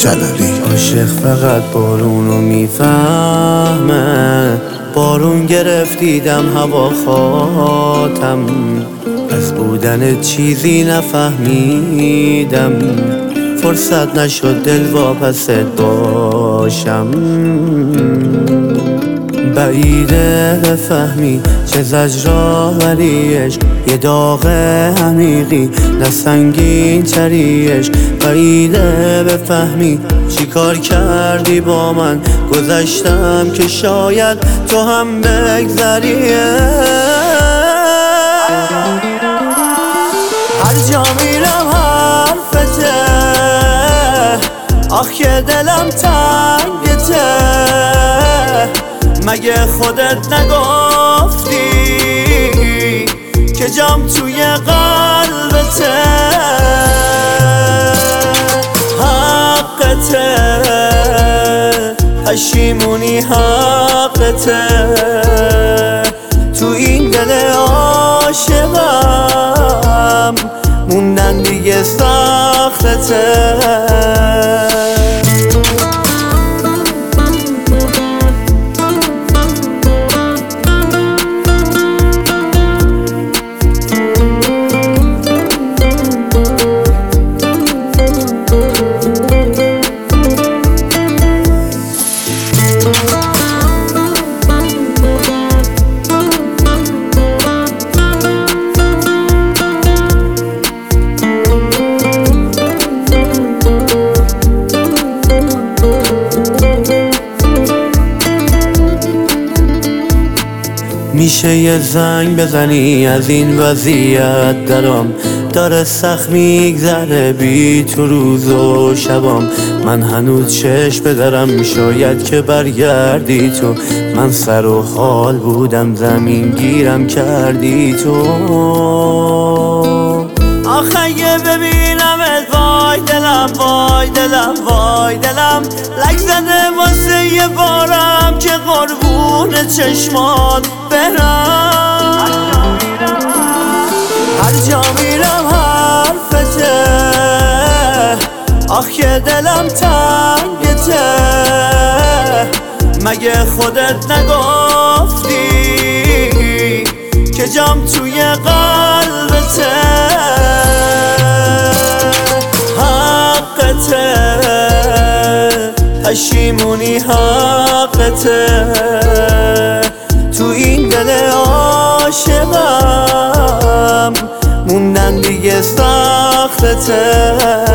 جلالی. عاشق فقط بارونو میفهمه، بارون گرفت دیدم هوا خاتم، از بودن چیزی نفهمیدم، فرصت نشد دل واپست باشم. بعیده بفهمی چه زجرآوریش، یه داغ عمیقی نه سنگین تریش. بعیده بفهمی چی کار کردی با من، گذشتم که شاید تو هم بگذری. هر جا میرم حرفته، آخ که دلم تنگته، مگه خودت نگفتی که جام توی قلبته؟ حقته، پشیمونی حقته، تو این دل عاشقم موندن دیگه سختته. میشه یه زنگ بزنی از این وضعیت درام، داره سخت میگذره بی تو روز و شبام. من هنوز چشم بدرم شاید که برگردی تو، من سر و حال بودم زمین گیرم کردی تو. آخه یه ببینمت وای دلم وای دلم وای دلم، لک زده واسه یه بارم که قربون چشمات برم. هر جا میرم حرفته، آخ که دلم تنگته، مگه خودت نگفتی که جام توی قلبته؟ حقته، پشیمونی حقته، تو این دل عاشقم موندن دیگه سختته.